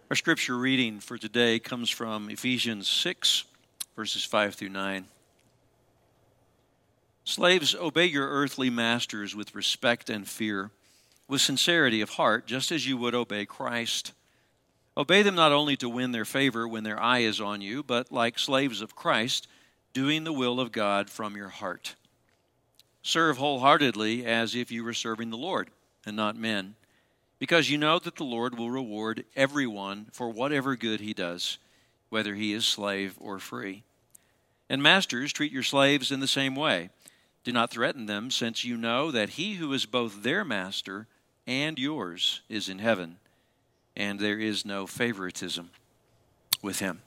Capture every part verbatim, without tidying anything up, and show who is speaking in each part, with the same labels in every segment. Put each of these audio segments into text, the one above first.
Speaker 1: Our scripture reading for today comes from Ephesians six, verses five through nine. Slaves, obey your earthly masters with respect and fear, with sincerity of heart, just as you would obey Christ. Obey them not only to win their favor when their eye is on you, but like slaves of Christ, doing the will of God from your heart. Serve wholeheartedly as if you were serving the Lord and not men, because you know that the Lord will reward everyone for whatever good he does, whether he is slave or free. And masters, treat your slaves in the same way. Do not threaten them, since you know that he who is both their master and yours is in heaven, and there is no favoritism with him.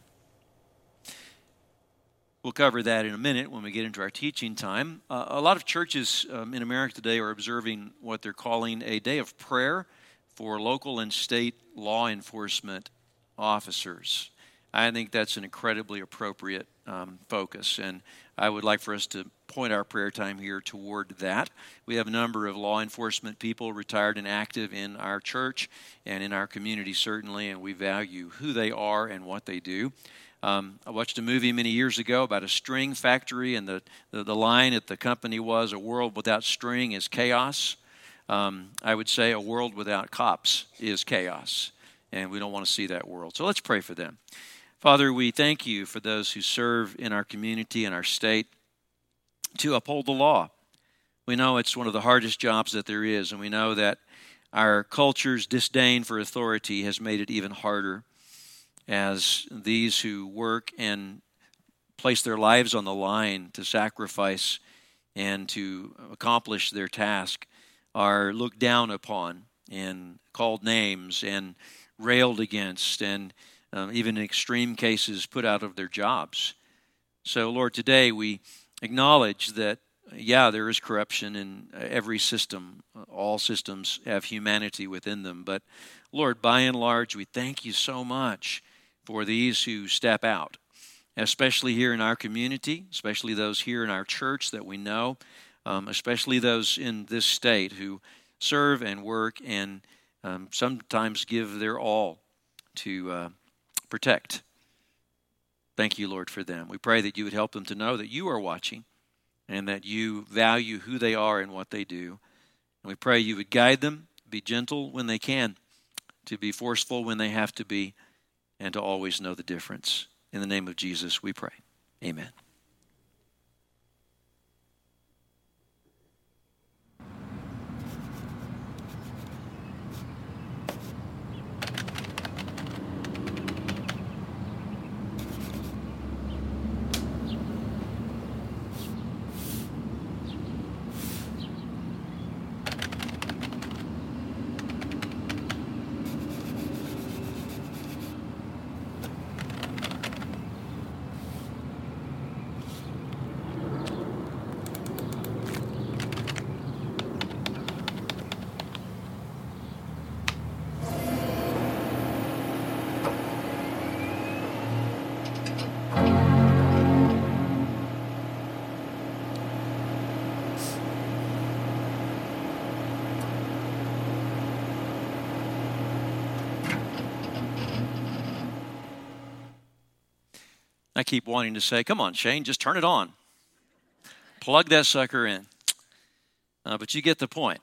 Speaker 1: We'll cover that in a minute when we get into our teaching time. Uh, a lot of churches um, in America today are observing what they're calling a day of prayer for local and state law enforcement officers. I think that's an incredibly appropriate um, focus, and I would like for us to point our prayer time here toward that. We have a number of law enforcement people retired and active in our church and in our community, certainly, and we value who they are and what they do. Um, I watched a movie many years ago about a string factory, and the, the, the line at the company was, "A world without string is chaos." Um, I would say a world without cops is chaos, and we don't want to see that world. So let's pray for them. Father, we thank you for those who serve in our community and our state to uphold the law. We know it's one of the hardest jobs that there is, and we know that our culture's disdain for authority has made it even harder, as these who work and place their lives on the line to sacrifice and to accomplish their task are looked down upon and called names and railed against, and um, even in extreme cases put out of their jobs. So, Lord, today we acknowledge that, yeah, there is corruption in every system. All systems have humanity within them. But, Lord, by and large, we thank you so much for these who step out, especially here in our community, especially those here in our church that we know, um, especially those in this state who serve and work and um, sometimes give their all to uh, protect. Thank you, Lord, for them. We pray that you would help them to know that you are watching and that you value who they are and what they do. And we pray you would guide them, be gentle when they can, to be forceful when they have to be, and to always know the difference. In the name of Jesus, we pray. Amen. I keep wanting to say, come on, Shane, just turn it on. Plug that sucker in. Uh, but you get the point.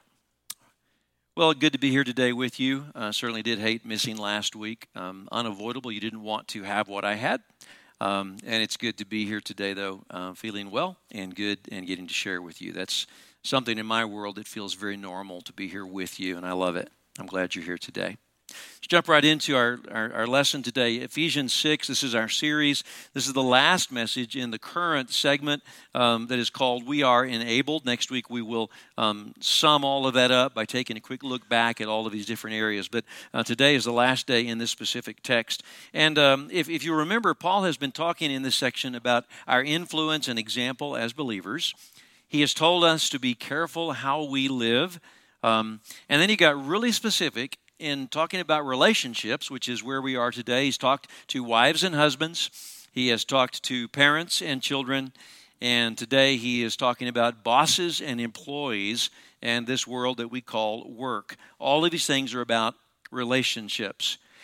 Speaker 1: Well, good to be here today with you. Uh, certainly did hate missing last week. Um, unavoidable. You didn't want to have what I had. Um, and it's good to be here today, though, uh, feeling well and good and getting to share with you. That's something in my world that feels very normal to be here with you, and I love it. I'm glad you're here today. Let's jump right into our, our, our lesson today. Ephesians six, this is our series. This is the last message in the current segment um, that is called We Are Enabled. Next week we will um, sum all of that up by taking a quick look back at all of these different areas. But uh, today is the last day in this specific text. And um, if, if you remember, Paul has been talking in this section about our influence and example as believers. He has told us to be careful how we live. Um, and then he got really specific in talking about relationships, which is where we are today. He's talked to wives and husbands. He has talked to parents and children. And today he is talking about bosses and employees and this world that we call work. All of these things are about relationships.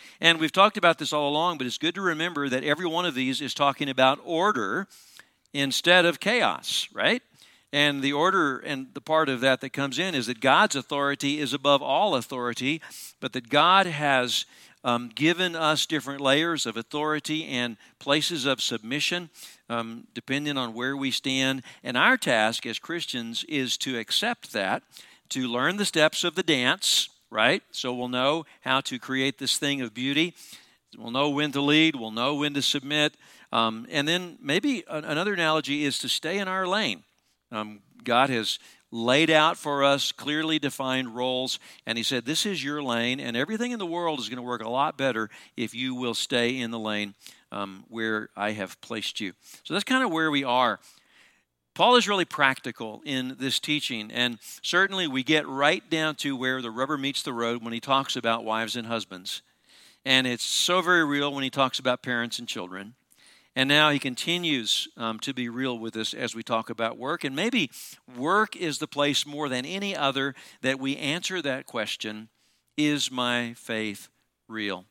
Speaker 1: And we've talked about this all along, but it's good to remember that every one of these is talking about order instead of chaos, right? And the order and the part of that that comes in is that God's authority is above all authority, but that God has um, given us different layers of authority and places of submission, um, depending on where we stand. And our task as Christians is to accept that, to learn the steps of the dance, right? So we'll know how to create this thing of beauty. We'll know when to lead. We'll know when to submit. Um, and then maybe another analogy is to stay in our lane. Um, God has laid out for us clearly defined roles, and he said, this is your lane, and everything in the world is going to work a lot better if you will stay in the lane um, where I have placed you. So that's kind of where we are. Paul is really practical in this teaching, and certainly we get right down to where the rubber meets the road when he talks about wives and husbands. And it's so very real when he talks about parents and children. And now he continues um, to be real with us as we talk about work. And maybe work is the place more than any other that we answer that question, is my faith real?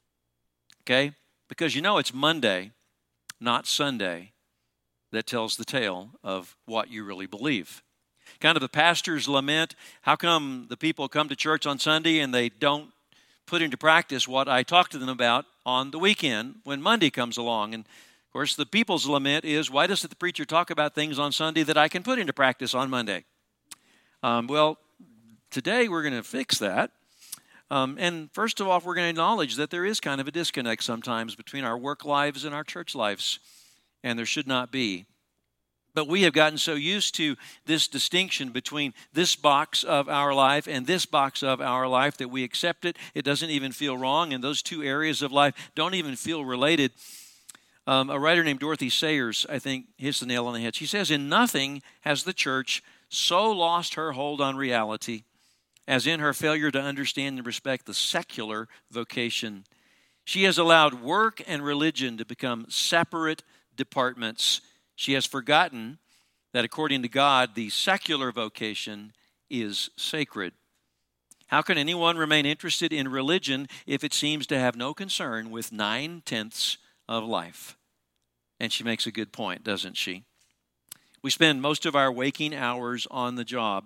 Speaker 1: Okay? Because you know it's Monday, not Sunday, that tells the tale of what you really believe. Kind of the pastor's lament, how come the people come to church on Sunday and they don't put into practice what I talk to them about on the weekend when Monday comes along? And of course, the people's lament is, why doesn't the preacher talk about things on Sunday that I can put into practice on Monday? Um, well, today we're going to fix that. Um, and first of all, we're going to acknowledge that there is kind of a disconnect sometimes between our work lives and our church lives. And there should not be. But we have gotten so used to this distinction between this box of our life and this box of our life that we accept it. It doesn't even feel wrong, and those two areas of life don't even feel related. Um, a writer named Dorothy Sayers, I think, hits the nail on the head. She says, in nothing has the church so lost her hold on reality as in her failure to understand and respect the secular vocation. She has allowed work and religion to become separate departments. She has forgotten that according to God, the secular vocation is sacred. How can anyone remain interested in religion if it seems to have no concern with nine-tenths of life? And she makes a good point, doesn't she? We spend most of our waking hours on the job.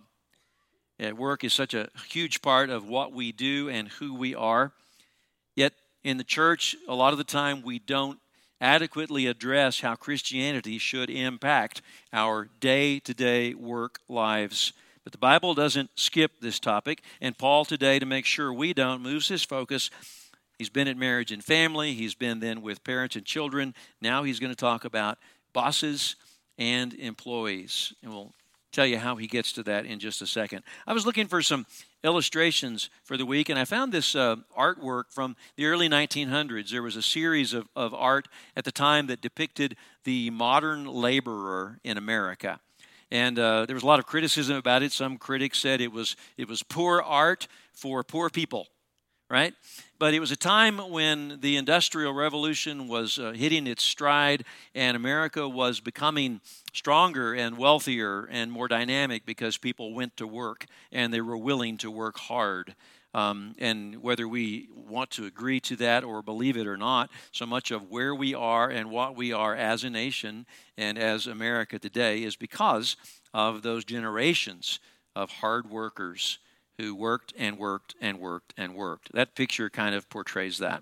Speaker 1: At work is such a huge part of what we do and who we are. Yet in the church, a lot of the time we don't adequately address how Christianity should impact our day-to-day work lives. But the Bible doesn't skip this topic, and Paul today, to make sure we don't, moves his focus. He's been at marriage and family. He's been then with parents and children. Now he's going to talk about bosses and employees, and we'll tell you how he gets to that in just a second. I was looking for some illustrations for the week, and I found this uh, artwork from the early nineteen hundreds. There was a series of, of art at the time that depicted the modern laborer in America. And uh, there was a lot of criticism about it. Some critics said it was it was poor art for poor people, right? But it was a time when the Industrial Revolution was uh, hitting its stride, and America was becoming stronger and wealthier and more dynamic because people went to work and they were willing to work hard. Um, and whether we want to agree to that or believe it or not, so much of where we are and what we are as a nation and as America today is because of those generations of hard workers who worked and worked and worked and worked. That picture kind of portrays that.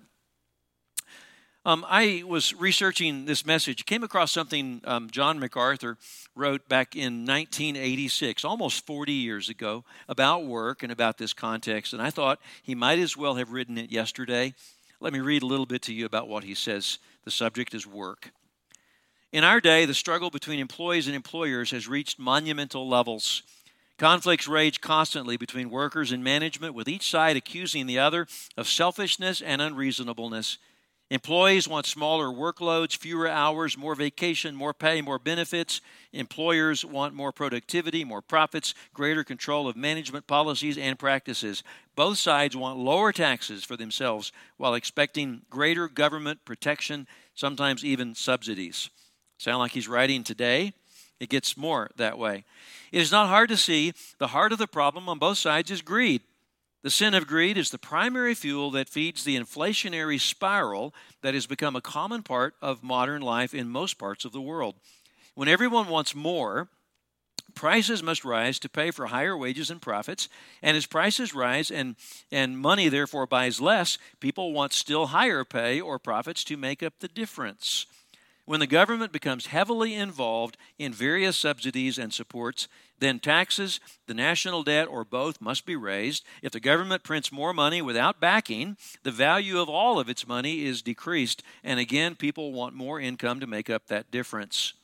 Speaker 1: Um, I was researching this message, came across something um, John MacArthur wrote back in nineteen eighty-six, almost forty years ago, about work and about this context, and I thought he might as well have written it yesterday. Let me read a little bit to you about what he says. The subject is work. In our day, the struggle between employees and employers has reached monumental levels. Conflicts rage constantly between workers and management, with each side accusing the other of selfishness and unreasonableness. Employees want smaller workloads, fewer hours, more vacation, more pay, more benefits. Employers want more productivity, more profits, greater control of management policies and practices. Both sides want lower taxes for themselves while expecting greater government protection, sometimes even subsidies. Sound like he's writing today? It gets more that way. It is not hard to see the heart of the problem on both sides is greed. The sin of greed is the primary fuel that feeds the inflationary spiral that has become a common part of modern life in most parts of the world. When everyone wants more, prices must rise to pay for higher wages and profits, and as prices rise and, and money therefore buys less, people want still higher pay or profits to make up the difference. When the government becomes heavily involved in various subsidies and supports, then taxes, the national debt, or both must be raised. If the government prints more money without backing, the value of all of its money is decreased, and again, people want more income to make up that difference.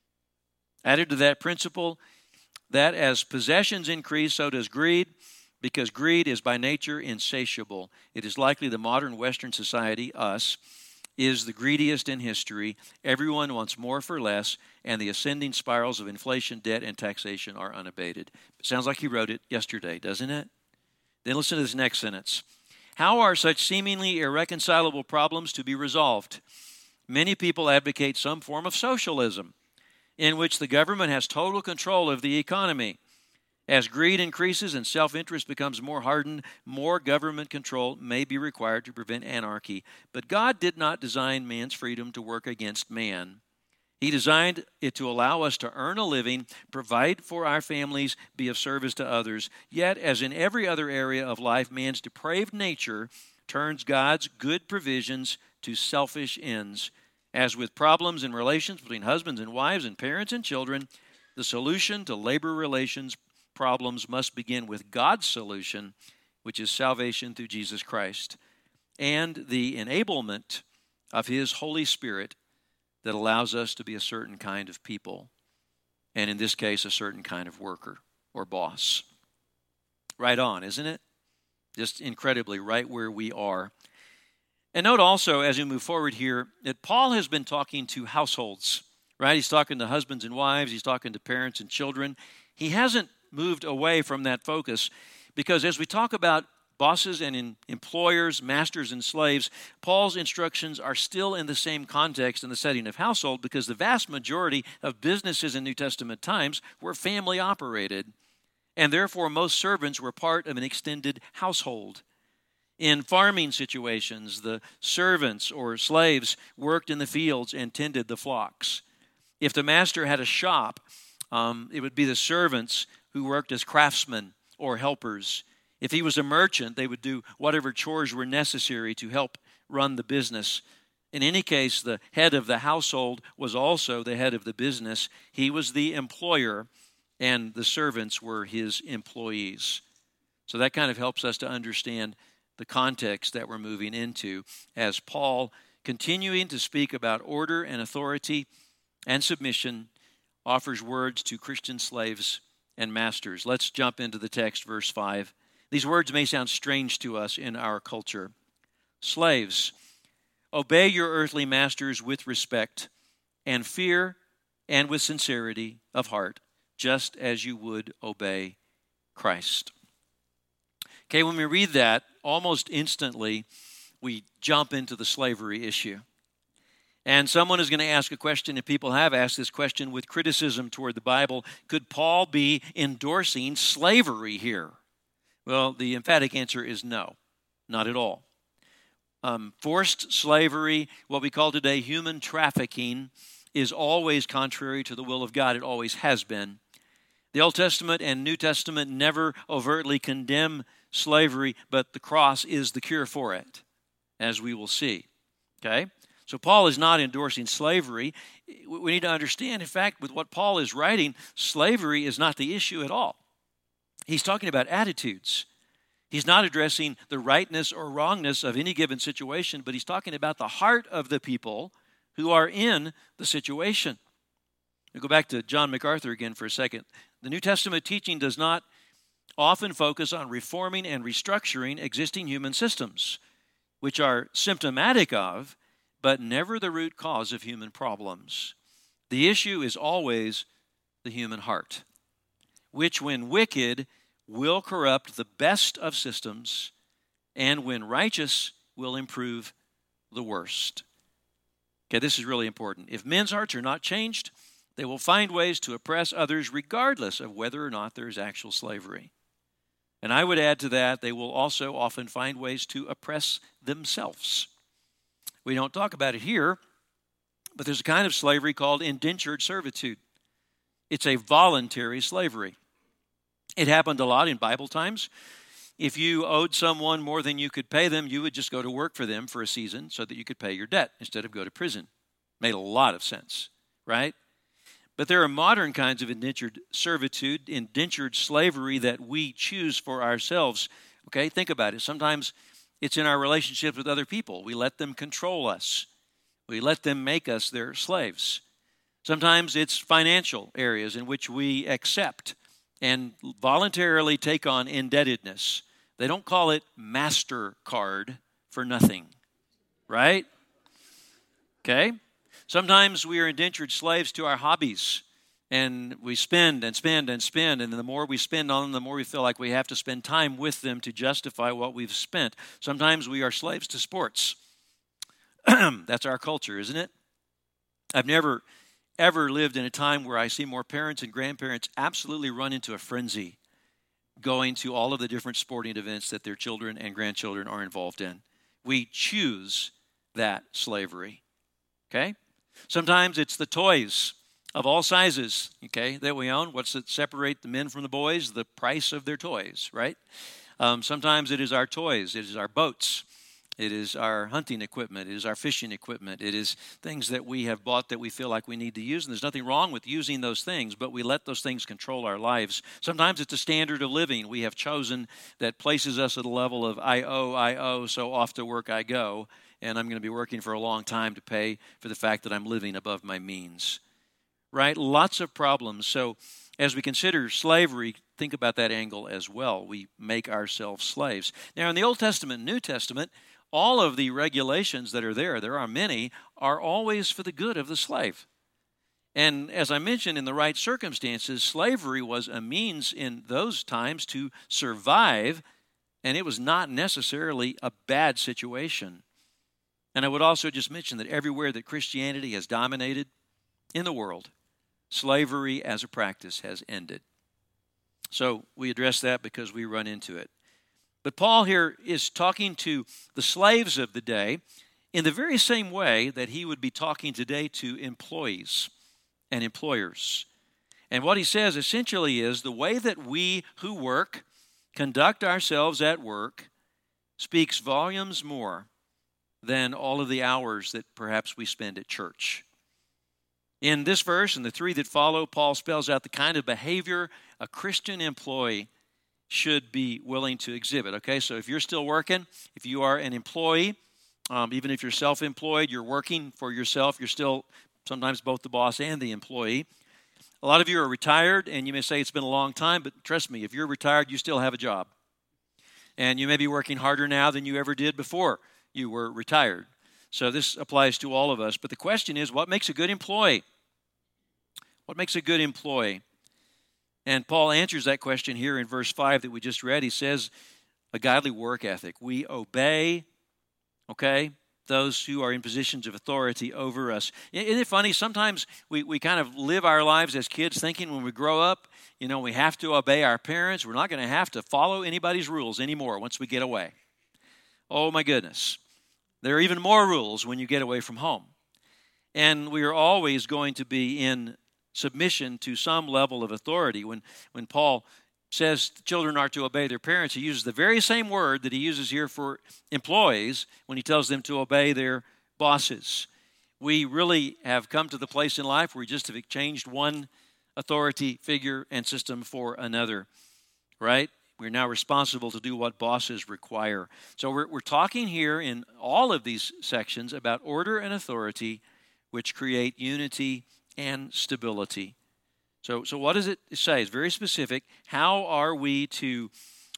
Speaker 1: Added to that principle, that as possessions increase, so does greed, because greed is by nature insatiable. It is likely the modern Western society, us, is the greediest in history. Everyone wants more for less, and the ascending spirals of inflation, debt, and taxation are unabated. It sounds like he wrote it yesterday, doesn't it? Then listen to this next sentence. How are such seemingly irreconcilable problems to be resolved? Many people advocate some form of socialism in which the government has total control of the economy. As greed increases and self-interest becomes more hardened, more government control may be required to prevent anarchy. But God did not design man's freedom to work against man. He designed it to allow us to earn a living, provide for our families, be of service to others. Yet, as in every other area of life, man's depraved nature turns God's good provisions to selfish ends. As with problems in relations between husbands and wives and parents and children, the solution to labor relations problems must begin with God's solution, which is salvation through Jesus Christ, and the enablement of His Holy Spirit that allows us to be a certain kind of people, and in this case, a certain kind of worker or boss. Right on, isn't it? Just incredibly right where we are. And note also, as we move forward here, that Paul has been talking to households, right? He's talking to husbands and wives. He's talking to parents and children. He hasn't moved away from that focus because as we talk about bosses and in employers, masters and slaves, Paul's instructions are still in the same context in the setting of household because the vast majority of businesses in New Testament times were family operated, and therefore most servants were part of an extended household. In farming situations, the servants or slaves worked in the fields and tended the flocks. If the master had a shop, um, it would be the servants who worked as craftsmen or helpers. If he was a merchant, they would do whatever chores were necessary to help run the business. In any case, the head of the household was also the head of the business. He was the employer, and the servants were his employees. So that kind of helps us to understand the context that we're moving into as Paul, continuing to speak about order and authority and submission, offers words to Christian slaves and masters. Let's jump into the text, verse five. These words may sound strange to us in our culture. Slaves, obey your earthly masters with respect and fear and with sincerity of heart, just as you would obey Christ. Okay, when we read that, almost instantly we jump into the slavery issue. And someone is going to ask a question, and people have asked this question with criticism toward the Bible. Could Paul be endorsing slavery here? Well, the emphatic answer is no, not at all. Um, forced slavery, what we call today human trafficking, is always contrary to the will of God. It always has been. The Old Testament and New Testament never overtly condemn slavery, but the cross is the cure for it, as we will see. Okay? So Paul is not endorsing slavery. We need to understand, in fact, with what Paul is writing, slavery is not the issue at all. He's talking about attitudes. He's not addressing the rightness or wrongness of any given situation, but he's talking about the heart of the people who are in the situation. We'll go back to John MacArthur again for a second. The New Testament teaching does not often focus on reforming and restructuring existing human systems, which are symptomatic of, but never the root cause of human problems. The issue is always the human heart, which when wicked will corrupt the best of systems, and when righteous will improve the worst. Okay, this is really important. If men's hearts are not changed, they will find ways to oppress others regardless of whether or not there is actual slavery. And I would add to that, they will also often find ways to oppress themselves. We don't talk about it here, but there's a kind of slavery called indentured servitude. It's a voluntary slavery. It happened a lot in Bible times. If you owed someone more than you could pay them, you would just go to work for them for a season so that you could pay your debt instead of go to prison. Made a lot of sense, right? But there are modern kinds of indentured servitude, indentured slavery that we choose for ourselves. Okay, think about it. Sometimes it's in our relationships with other people. We let them control us. We let them make us their slaves. Sometimes it's financial areas in which we accept and voluntarily take on indebtedness. They don't call it MasterCard for nothing, right? Okay? Sometimes we are indentured slaves to our hobbies, and we spend and spend and spend, and the more we spend on them, the more we feel like we have to spend time with them to justify what we've spent. Sometimes we are slaves to sports. That's our culture, isn't it? I've never, ever lived in a time where I see more parents and grandparents absolutely run into a frenzy going to all of the different sporting events that their children and grandchildren are involved in. We choose that slavery, okay? Sometimes it's the toys of all sizes, okay, that we own. What's that separate the men from the boys? The price of their toys, right? Um, sometimes it is our toys. It is our boats. It is our hunting equipment. It is our fishing equipment. It is things that we have bought that we feel like we need to use. And there's nothing wrong with using those things, but we let those things control our lives. Sometimes it's a standard of living we have chosen that places us at a level of I owe, I owe, so off to work I go. And I'm going to be working for a long time to pay for the fact that I'm living above my means. Right? Lots of problems. So as we consider slavery, think about that angle as well. We make ourselves slaves. Now, in the Old Testament and New Testament, all of the regulations that are there, there are many, are always for the good of the slave. And as I mentioned, in the right circumstances, slavery was a means in those times to survive, and it was not necessarily a bad situation. And I would also just mention that everywhere that Christianity has dominated in the world, slavery as a practice has ended. So we address that because we run into it. But Paul here is talking to the slaves of the day in the very same way that he would be talking today to employees and employers. And what he says essentially is the way that we who work conduct ourselves at work speaks volumes more than all of the hours that perhaps we spend at church. In this verse and the three that follow, Paul spells out the kind of behavior a Christian employee should be willing to exhibit. Okay, so if you're still working, if you are an employee, um, even if you're self-employed, you're working for yourself, you're still sometimes both the boss and the employee. A lot of you are retired, and you may say it's been a long time, but trust me, if you're retired, you still have a job. And you may be working harder now than you ever did before you were retired. So this applies to all of us. But the question is, what makes a good employee? What makes a good employee? And Paul answers that question here in verse five that we just read. He says, a godly work ethic. We obey, okay, those who are in positions of authority over us. Isn't it funny? Sometimes we, we kind of live our lives as kids thinking when we grow up, you know, we have to obey our parents. We're not going to have to follow anybody's rules anymore once we get away. Oh, my goodness. There are even more rules when you get away from home. And we are always going to be in submission to some level of authority. When, when Paul says children are to obey their parents, he uses the very same word that he uses here for employees when he tells them to obey their bosses. We really have come to the place in life where we just have exchanged one authority figure and system for another, right? We're now responsible to do what bosses require. So we're, we're talking here in all of these sections about order and authority, which create unity and stability. So, so what does it say? It's very specific. How are we to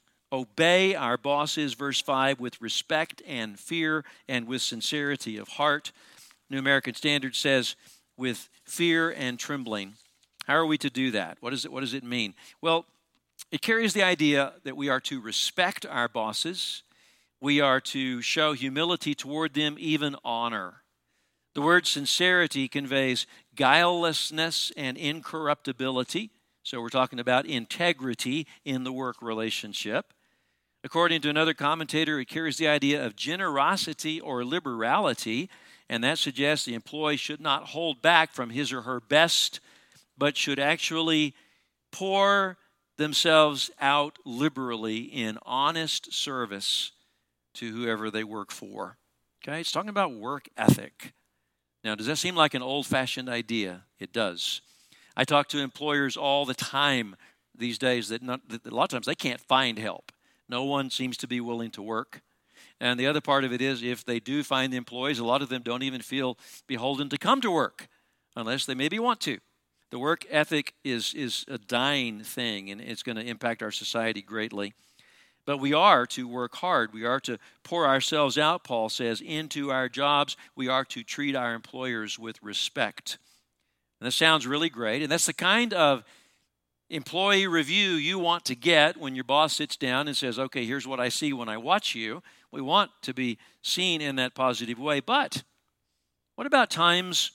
Speaker 1: obey our bosses, verse five, with respect and fear and with sincerity of heart? New American Standard says, with fear and trembling. How are we to do that? What, is it, what does it mean? Well, it carries the idea that we are to respect our bosses. We are to show humility toward them, even honor. The word sincerity conveys guilelessness and incorruptibility. So we're talking about integrity in the work relationship. According to another commentator, it carries the idea of generosity or liberality, and that suggests the employee should not hold back from his or her best, but should actually pour themselves out liberally in honest service to whoever they work for. Okay, it's talking about work ethic. Now, does that seem like an old-fashioned idea? It does. I talk to employers all the time these days that, not, that a lot of times they can't find help. No one seems to be willing to work. And the other part of it is if they do find the employees, a lot of them don't even feel beholden to come to work unless they maybe want to. The work ethic is, is a dying thing, and it's going to impact our society greatly. But we are to work hard. We are to pour ourselves out, Paul says, into our jobs. We are to treat our employers with respect. And that sounds really great. And that's the kind of employee review you want to get when your boss sits down and says, okay, here's what I see when I watch you. We want to be seen in that positive way. But what about times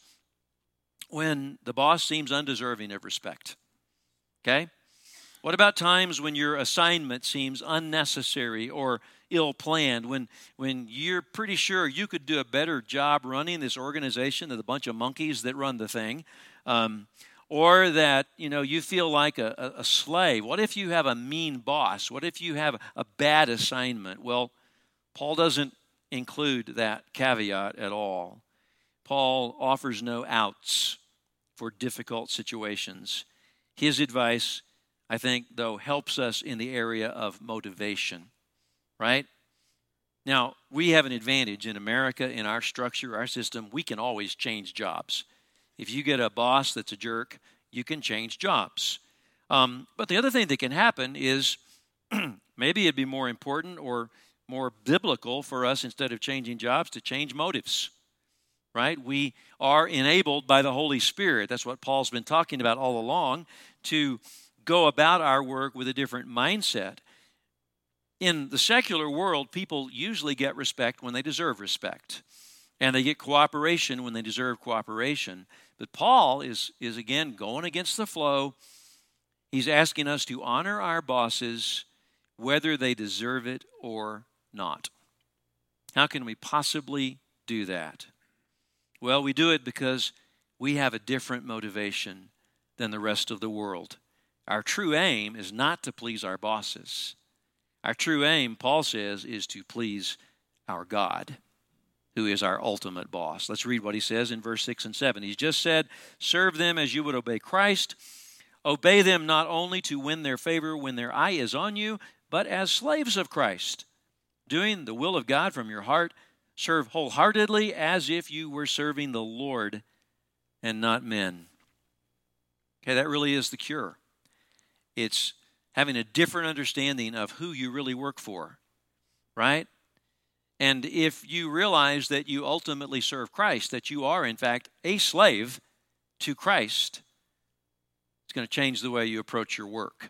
Speaker 1: when the boss seems undeserving of respect? Okay? What about times when your assignment seems unnecessary or ill-planned, when, when you're pretty sure you could do a better job running this organization than the bunch of monkeys that run the thing, um, or that, you know, you feel like a, a slave? What if you have a mean boss? What if you have a bad assignment? Well, Paul doesn't include that caveat at all. Paul offers no outs for difficult situations. His advice, I think, though, helps us in the area of motivation, right? Now, we have an advantage in America, in our structure, our system. We can always change jobs. If you get a boss that's a jerk, you can change jobs. Um, but the other thing that can happen is maybe it'd be more important or more biblical for us, instead of changing jobs, to change motives, right? We are enabled by the Holy Spirit. That's what Paul's been talking about all along, to go about our work with a different mindset. In the secular world, people usually get respect when they deserve respect, and they get cooperation when they deserve cooperation. But Paul is, is again, going against the flow. He's asking us to honor our bosses whether they deserve it or not. How can we possibly do that? Well, we do it because we have a different motivation than the rest of the world. Our true aim is not to please our bosses. Our true aim, Paul says, is to please our God, who is our ultimate boss. Let's read what he says in verse six and seven. He's just said, serve them as you would obey Christ. Obey them not only to win their favor when their eye is on you, but as slaves of Christ, doing the will of God from your heart. Serve wholeheartedly as if you were serving the Lord and not men. Okay, that really is the cure. It's having a different understanding of who you really work for, right? And if you realize that you ultimately serve Christ, that you are, in fact, a slave to Christ, it's going to change the way you approach your work.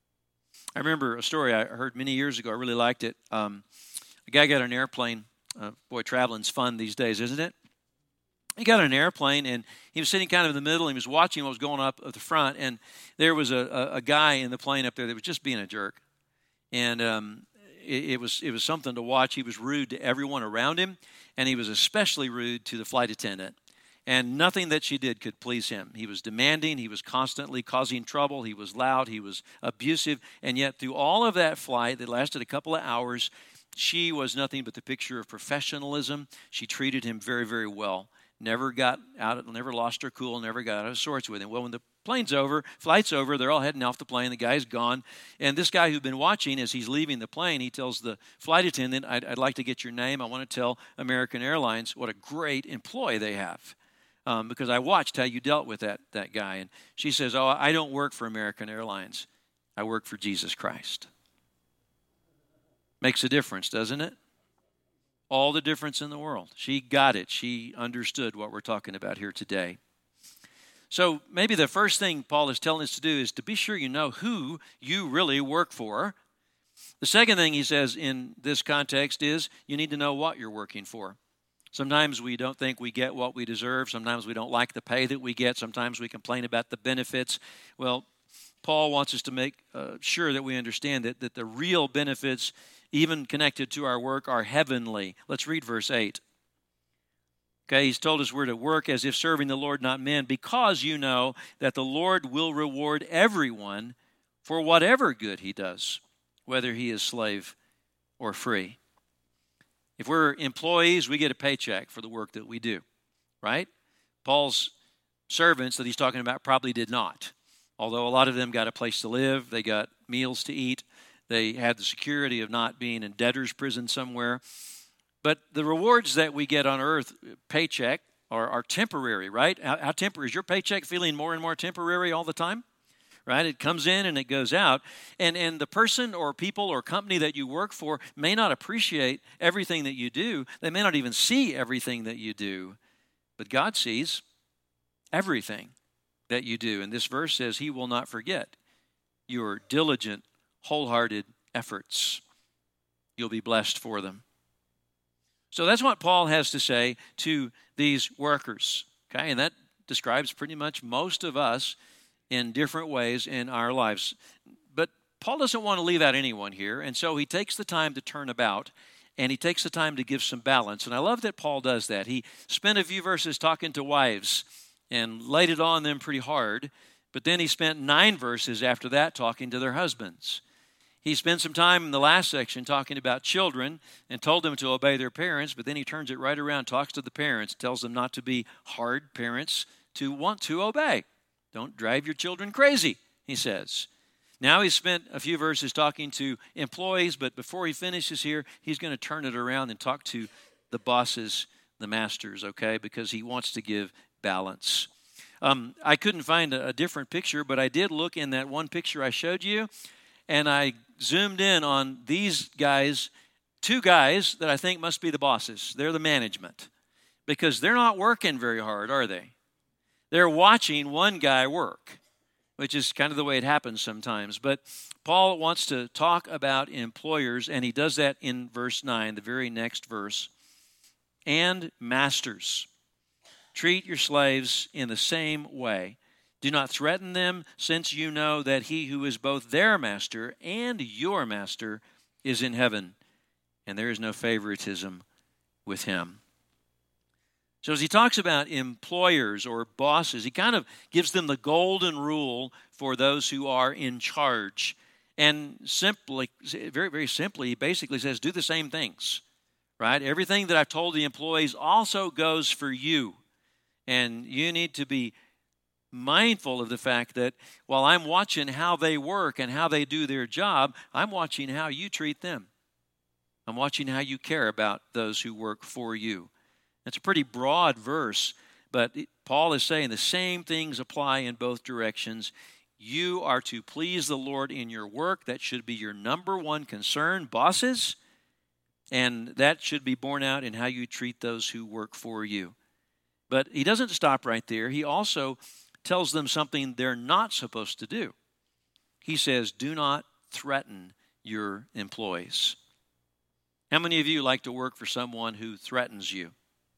Speaker 1: I remember a story I heard many years ago. I really liked it. Um, a guy got on an airplane. Uh, boy, traveling's fun these days, isn't it? He got on an airplane, and he was sitting kind of in the middle. He was watching what was going up at the front, and there was a, a, a guy in the plane up there that was just being a jerk. And um, it, it was it was something to watch. He was rude to everyone around him, and he was especially rude to the flight attendant. And nothing that she did could please him. He was demanding. He was constantly causing trouble. He was loud. He was abusive. And yet through all of that flight that lasted a couple of hours, she was nothing but the picture of professionalism. She treated him very, very well. Never got out, never lost her cool, never got out of sorts with him. Well, when the plane's over, flight's over, they're all heading off the plane, the guy's gone. And this guy who'd been watching, as he's leaving the plane, he tells the flight attendant, I'd, I'd like to get your name. I want to tell American Airlines what a great employee they have. Um, because I watched how you dealt with that, that guy. And she says, oh, I don't work for American Airlines. I work for Jesus Christ. Makes a difference, doesn't it? All the difference in the world. She got it. She understood what we're talking about here today. So maybe the first thing Paul is telling us to do is to be sure you know who you really work for. The second thing he says in this context is you need to know what you're working for. Sometimes we don't think we get what we deserve. Sometimes we don't like the pay that we get. Sometimes we complain about the benefits. Well, Paul wants us to make uh, sure that we understand that, that the real benefits, even connected to our work, are heavenly. Let's read verse eight. Okay, he's told us we're to work as if serving the Lord, not men, because you know that the Lord will reward everyone for whatever good he does, whether he is slave or free. If we're employees, we get a paycheck for the work that we do, right? Paul's servants that he's talking about probably did not. Although a lot of them got a place to live, they got meals to eat, they had the security of not being in debtor's prison somewhere. But the rewards that we get on earth, paycheck, are, are temporary, right? How, how temporary? Is your paycheck feeling more and more temporary all the time? Right? It comes in and it goes out. And, and the person or people or company that you work for may not appreciate everything that you do. They may not even see everything that you do. But God sees everything that you do. And this verse says he will not forget your diligent, wholehearted efforts. You'll be blessed for them. So that's what Paul has to say to these workers. Okay, and that describes pretty much most of us in different ways in our lives. But Paul doesn't want to leave out anyone here, and so he takes the time to turn about, and he takes the time to give some balance. And I love that Paul does that. He spent a few verses talking to wives and laid it on them pretty hard, but then he spent nine verses after that talking to their husbands. He spent some time in the last section talking about children and told them to obey their parents, but then he turns it right around, talks to the parents, tells them not to be hard parents, to want to obey. Don't drive your children crazy, he says. Now he's spent a few verses talking to employees, but before he finishes here, he's going to turn it around and talk to the bosses, the masters, okay, because he wants to give balance. Um, I couldn't find a, a different picture, but I did look in that one picture I showed you, and I zoomed in on these guys, two guys that I think must be the bosses. They're the management, because they're not working very hard, are they? They're watching one guy work, which is kind of the way it happens sometimes. But Paul wants to talk about employers, and he does that in verse nine, the very next verse. And masters, treat your slaves in the same way. Do not threaten them, since you know that he who is both their master and your master is in heaven, and there is no favoritism with him. So as he talks about employers or bosses, he kind of gives them the golden rule for those who are in charge. And simply, very, very simply, he basically says, do the same things, right? Everything that I've told the employees also goes for you. And you need to be mindful of the fact that while I'm watching how they work and how they do their job, I'm watching how you treat them. I'm watching how you care about those who work for you. It's a pretty broad verse, but Paul is saying the same things apply in both directions. You are to please the Lord in your work. That should be your number one concern, bosses, and that should be borne out in how you treat those who work for you. But he doesn't stop right there. He also tells them something they're not supposed to do. He says, do not threaten your employees. How many of you like to work for someone who threatens you?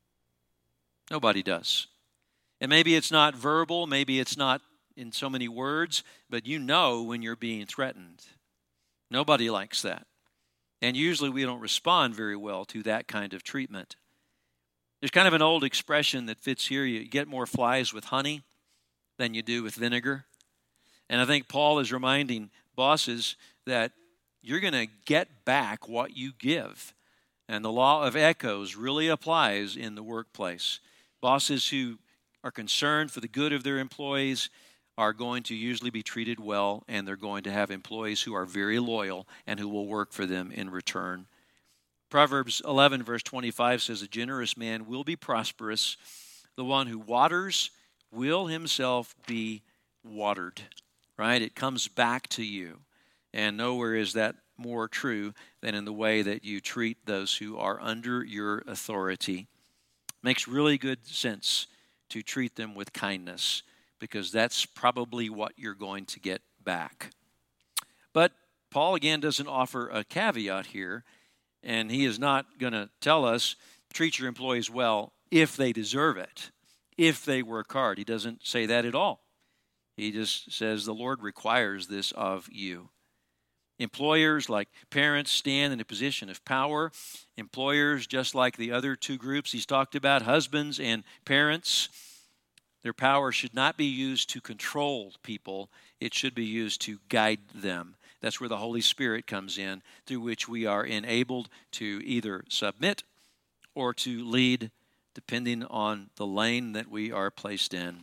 Speaker 1: Nobody does. And maybe it's not verbal, maybe it's not in so many words, but you know when you're being threatened. Nobody likes that. And usually we don't respond very well to that kind of treatment. There's kind of an old expression that fits here. You get more flies with honey than you do with vinegar. And I think Paul is reminding bosses that you're going to get back what you give. And the law of echoes really applies in the workplace. Bosses who are concerned for the good of their employees are going to usually be treated well, and they're going to have employees who are very loyal and who will work for them in return. Proverbs eleven, verse twenty-five says, a generous man will be prosperous. The one who waters will himself be watered. Right? It comes back to you. And nowhere is that more true than in the way that you treat those who are under your authority. Makes really good sense to treat them with kindness, because that's probably what you're going to get back. But Paul, again, doesn't offer a caveat here, and he is not going to tell us, treat your employees well if they deserve it, if they work hard. He doesn't say that at all. He just says the Lord requires this of you. Employers, like parents, stand in a position of power. Employers, just like the other two groups he's talked about, husbands and parents, their power should not be used to control people. It should be used to guide them. That's where the Holy Spirit comes in, through which we are enabled to either submit or to lead, depending on the lane that we are placed in.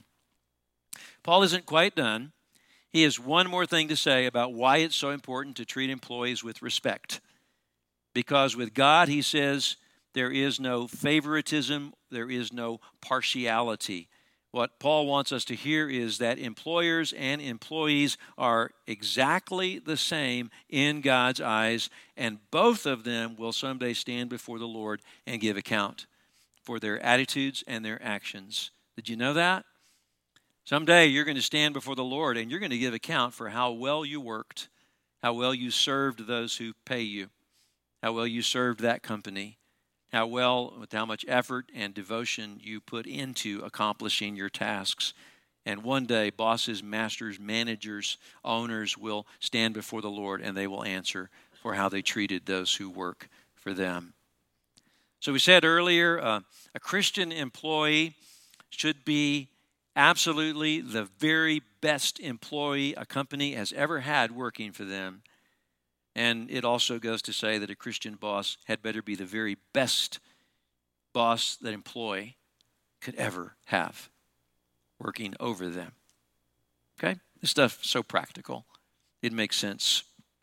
Speaker 1: Paul isn't quite done. He has one more thing to say about why it's so important to treat employees with respect. Because with God, he says, there is no favoritism, there is no partiality. What Paul wants us to hear is that employers and employees are exactly the same in God's eyes, and both of them will someday stand before the Lord and give account for their attitudes and their actions. Did you know that? Someday you're going to stand before the Lord and you're going to give account for how well you worked, how well you served those who pay you, how well you served that company, how well, with how much effort and devotion you put into accomplishing your tasks. And one day, bosses, masters, managers, owners will stand before the Lord and they will answer for how they treated those who work for them. So we said earlier, uh, a Christian employee should be absolutely the very best employee a company has ever had working for them. And it also goes to say that a Christian boss had better be the very best boss that employee could ever have working over them. Okay? This stuff's so practical. It makes sense.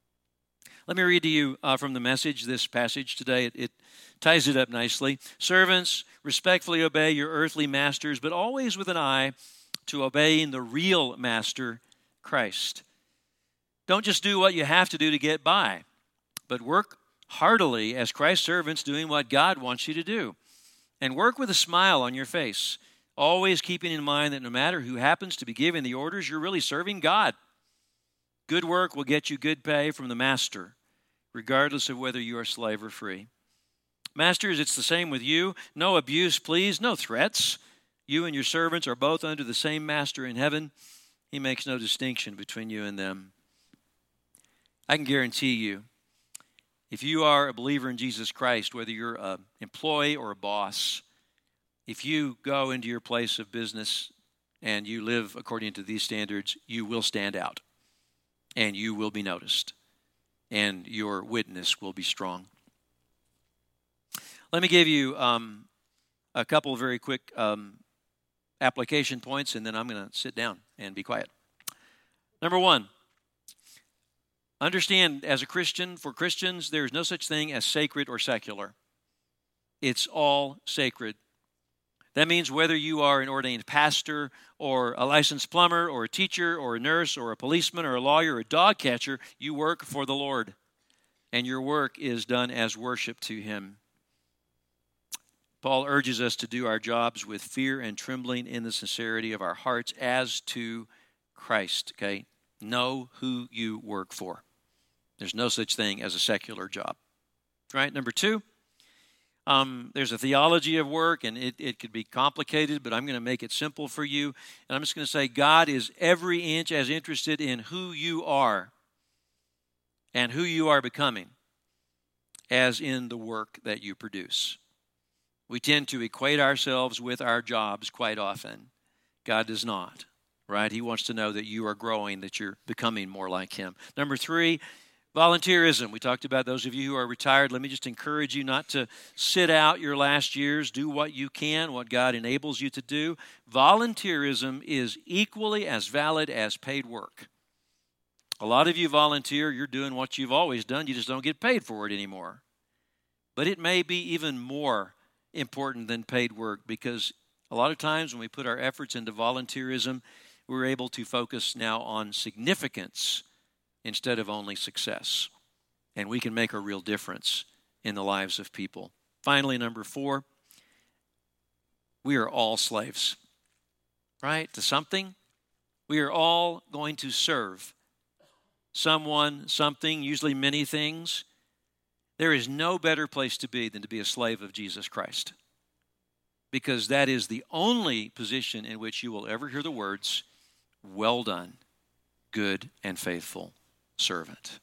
Speaker 1: Let me read to you uh, from the Message, this passage today. It, it ties it up nicely. Servants, respectfully obey your earthly masters, but always with an eye to obeying the real master, Christ. Don't just do what you have to do to get by, but work heartily as Christ's servants doing what God wants you to do. And work with a smile on your face, always keeping in mind that no matter who happens to be giving the orders, you're really serving God. Good work will get you good pay from the master, regardless of whether you are slave or free. Masters, it's the same with you. No abuse, please. No threats. You and your servants are both under the same master in heaven. He makes no distinction between you and them. I can guarantee you, if you are a believer in Jesus Christ, whether you're an employee or a boss, if you go into your place of business and you live according to these standards, you will stand out and you will be noticed and your witness will be strong. Let me give you um, a couple of very quick um, application points, and then I'm going to sit down and be quiet. Number one, understand as a Christian, for Christians, there is no such thing as sacred or secular. It's all sacred. That means whether you are an ordained pastor or a licensed plumber or a teacher or a nurse or a policeman or a lawyer or a dog catcher, you work for the Lord, and your work is done as worship to Him. Paul urges us to do our jobs with fear and trembling in the sincerity of our hearts as to Christ, okay? Know who you work for. There's no such thing as a secular job, right? Number two, um, there's a theology of work, and it, it could be complicated, but I'm going to make it simple for you. And I'm just going to say God is every inch as interested in who you are and who you are becoming as in the work that you produce. We tend to equate ourselves with our jobs quite often. God does not, right? He wants to know that you are growing, that you're becoming more like Him. Number three, volunteerism. We talked about those of you who are retired. Let me just encourage you not to sit out your last years. Do what you can, what God enables you to do. Volunteerism is equally as valid as paid work. A lot of you volunteer. You're doing what you've always done. You just don't get paid for it anymore. But it may be even more important than paid work, because a lot of times when we put our efforts into volunteerism, we're able to focus now on significance instead of only success. And we can make a real difference in the lives of people. Finally, number four, we are all slaves, right? To something. We are all going to serve someone, something, usually many things. There is no better place to be than to be a slave of Jesus Christ, because that is the only position in which you will ever hear the words, well done, good and faithful servant.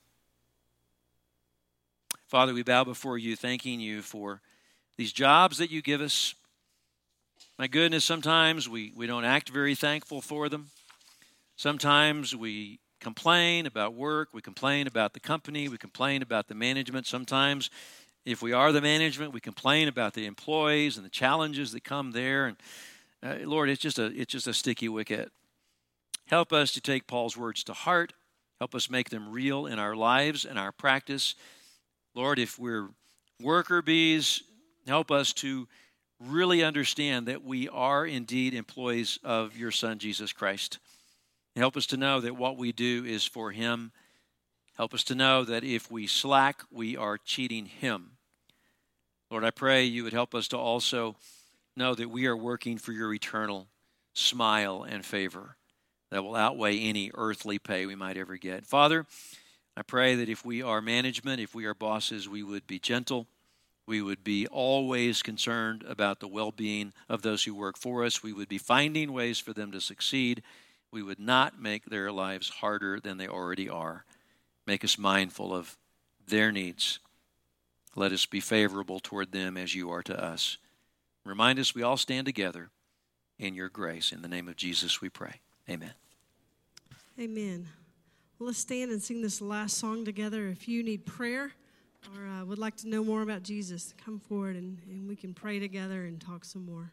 Speaker 1: Father, we bow before you, thanking you for these jobs that you give us. My goodness, sometimes we, we don't act very thankful for them. Sometimes we complain about work, we complain about the company, we complain about the management. Sometimes, if we are the management, we complain about the employees and the challenges that come there. And uh, Lord, it's just a it's just a sticky wicket. Help us to take Paul's words to heart. Help us make them real in our lives and our practice. Lord, if we're worker bees, help us to really understand that we are indeed employees of your Son, Jesus Christ. Help us to know that what we do is for him. Help us to know that if we slack, we are cheating him. Lord, I pray you would help us to also know that we are working for your eternal smile and favor that will outweigh any earthly pay we might ever get. Father, I pray that if we are management, if we are bosses, we would be gentle. We would be always concerned about the well-being of those who work for us. We would be finding ways for them to succeed. We would not make their lives harder than they already are. Make us mindful of their needs. Let us be favorable toward them as you are to us. Remind us we all stand together in your grace. In the name of Jesus we pray. Amen.
Speaker 2: Amen. Well, let's stand and sing this last song together. If you need prayer or uh, would like to know more about Jesus, come forward and, and we can pray together and talk some more.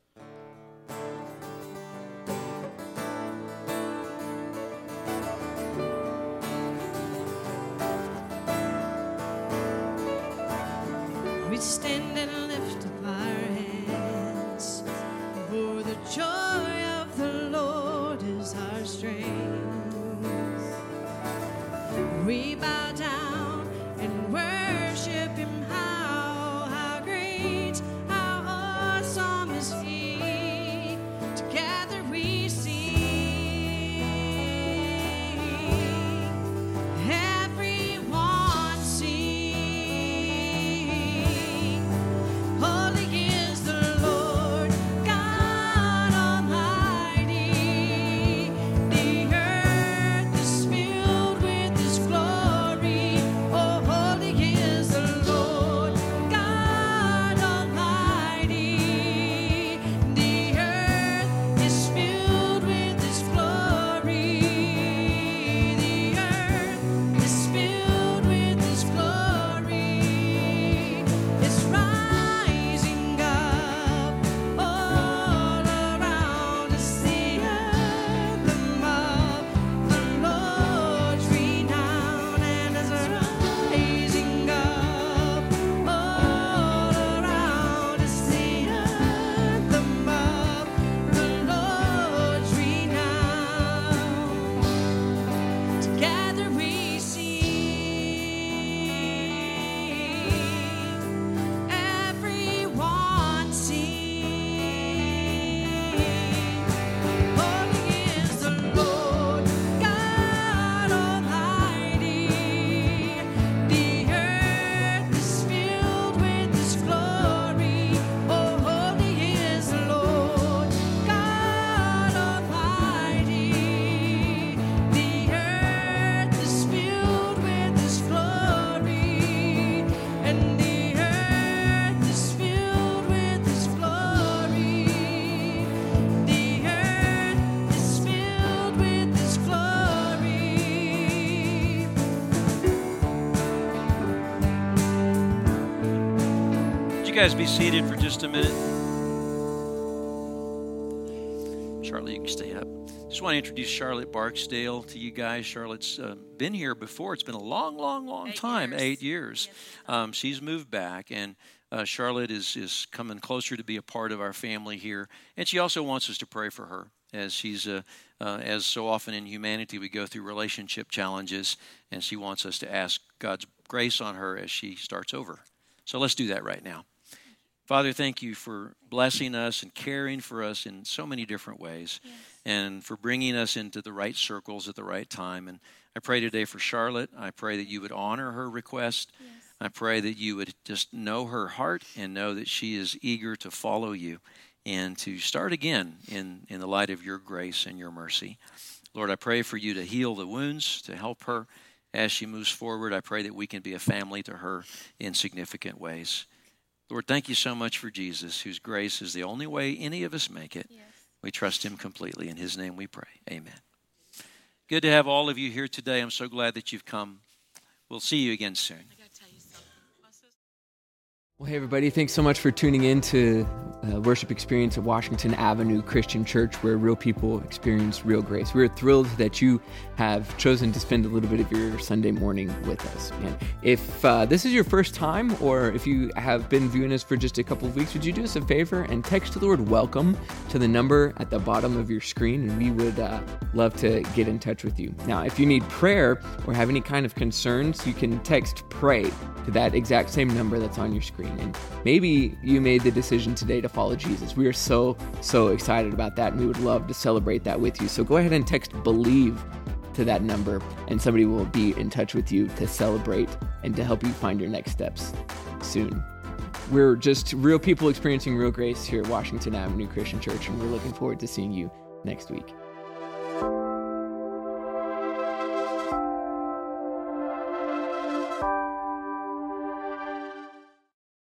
Speaker 2: We stand and lift up our hands, for the joy of the Lord is our strength. We bow down and worship him. How, how great, how awesome is he. Together we sing. Everyone sing. Holy is the Lord God Almighty. The earth is filled with his glory. Oh, holy is the Lord God Almighty. The earth is filled with his glory. The earth is filled with his glory. It's rising up all around us. The anthem of the Lord's renown, and it's rising up all around us. The anthem of the Lord's renown. Together we sing. Everyone sing. Holy is the Lord God Almighty. The earth is filled with his glory. Oh, holy is the Lord God Almighty. The earth is filled with his glory. And the earth is filled with his glory. The earth is filled with his glory.
Speaker 1: Would you guys be seated for just a minute? Charlotte, you can stay up. Just want to introduce Charlotte Barksdale to you guys. Charlotte's uh, been here before. It's been a long, long, long
Speaker 3: Eight
Speaker 1: time,
Speaker 3: years.
Speaker 1: eight years.
Speaker 3: Yes.
Speaker 1: Um, she's moved back, and uh, Charlotte is, is coming closer to be a part of our family here. And she also wants us to pray for her, as she's, uh, uh, as so often in humanity, we go through relationship challenges, and she wants us to ask God's grace on her as she starts over. So let's do that right now. Father, thank you for blessing us and caring for us in so many different ways,
Speaker 3: Yes.
Speaker 1: and for bringing us into the right circles at the right time. And I pray today for Charlotte. I pray that you would honor her request.
Speaker 3: Yes.
Speaker 1: I pray that you would just know her heart and know that she is eager to follow you and to start again in, in the light of your grace and your mercy. Lord, I pray for you to heal the wounds, to help her as she moves forward. I pray that we can be a family to her in significant ways. Lord, thank you so much for Jesus, whose grace is the only way any of us make it. Yes. We trust him completely. In his name we pray. Amen. Good to have all of you here today. I'm so glad that you've come. We'll see you again soon.
Speaker 3: Well, hey, everybody. Thanks so much for tuning in to uh, Worship Experience at Washington Avenue Christian Church, where real people experience real grace. We're thrilled that you have chosen to spend a little bit of your Sunday morning with us. Man, if uh, this is your first time, or if you have been viewing us for just a couple of weeks, would you do us a favor and text the word welcome to the number at the bottom of your screen, and we would uh, love to get in touch with you. Now, if you need prayer or have any kind of concerns, you can text pray to that exact same number that's on your screen. And maybe you made the decision today to follow Jesus. We are so, so excited about that, and we would love to celebrate that with you. So go ahead and text believe to that number, and somebody will be in touch with you to celebrate and to help you find your next steps soon. We're just real people experiencing real grace here at Washington Avenue Christian Church, and we're looking forward to seeing you next week.